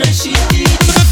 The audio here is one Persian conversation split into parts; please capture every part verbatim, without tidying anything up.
رشیدی.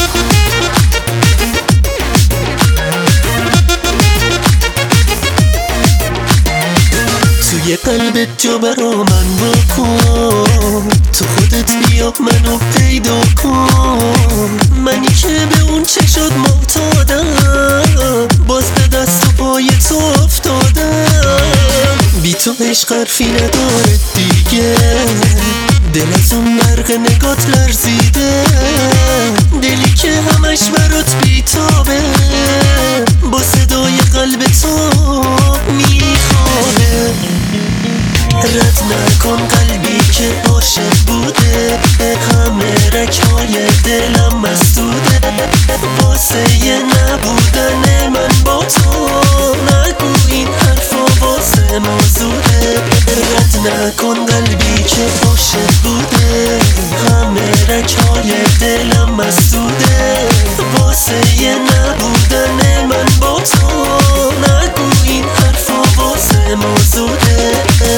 توی قلبت جا برا من بکن، تو خودت بیا منو پیدا کن. منی که به اون چشات معتادم، باز به دست و پای تو افتادم. بی تو عشق حرفی نداره دیگه، دل از اون برق نگات لرزیده. دلی که همش برات بیتابه، با صدای قلب تو میخوابه. رد نکن قلبی که عاشق بوده، همه رگ‌های دلم مسدوده. واسه یه نبودن من با تو، نگو این حرفا واسه موضوعه. رد نکن قلبی که عاشق بوده، همه رگ‌های دلم مسدوده. واسه یه نبودن من با تو، نگو این حرفا واسه موضوعه.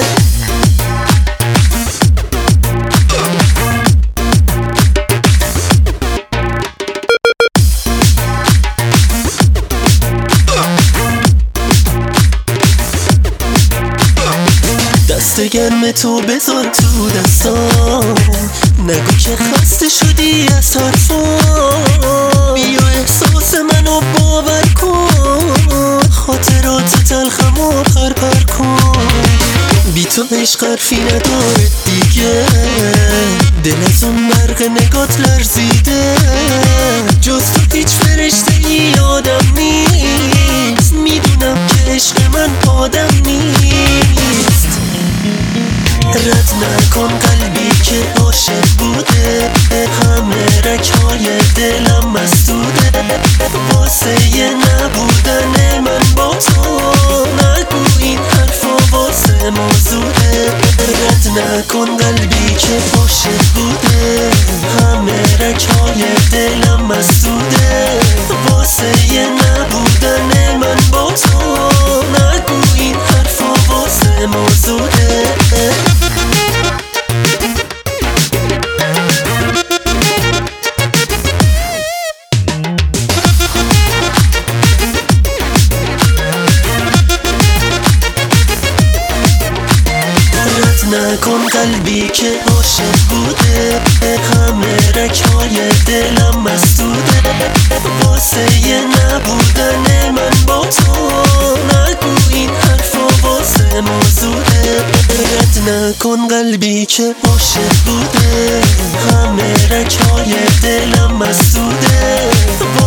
دست گرم تو بذار تو دستام، نگو که خسته شدی از حرفام. بیا احساس منو باور کن، خاطرات تلخمو پر پر کن. بی تو عشق حرفی نداره دیگه، دل از اون برق نگات لرزیده. جز تو هیچ فرشته ای آدم نیست، میدونم که عشق من آدم نیست. رد نکن قلبی که عاشق بوده، همه رگ‌های دلم مسدوده. واسه یه نبودن من با تو، نگو این حرفا واسه موضوعه. رد نکن قلبی که عاشق بوده، همه رگ‌های دلم مسدوده. واسه یه نبودن من با تو، نگو این حرفا واسه موضوعه. نکن قلبی که عاشق بوده، همه رگ‌های دلم مسدوده. واسه یه نبودن من با تو، نگو این حرفا واسه موضوعه. رد نکن قلبی که عاشق بوده، همه رگ‌های دلم مسدوده.